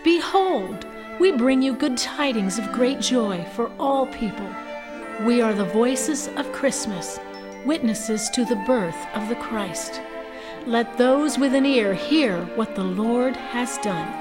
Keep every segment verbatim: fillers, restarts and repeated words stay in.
Behold, we bring you good tidings of great joy for all people. We are the voices of Christmas, witnesses to the birth of the Christ. Let those with an ear hear what the Lord has done.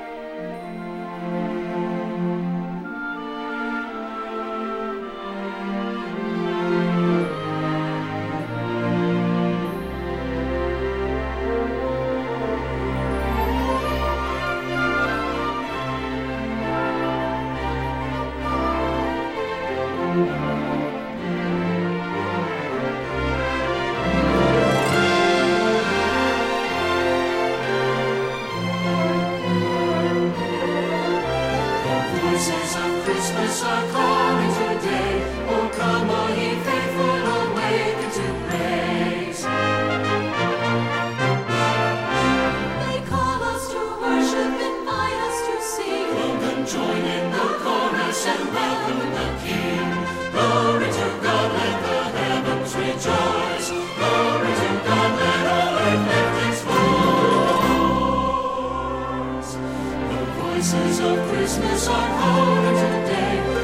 Voices of Christmas are calling today. Oh, come, all ye faithful, awaken to praise. They call us to worship, invite us to sing. Come and join in the chorus and welcome the King. Glory to God, let the heavens rejoice. Glory to God, let all earth lift its voice. The voices of Christmas are calling today.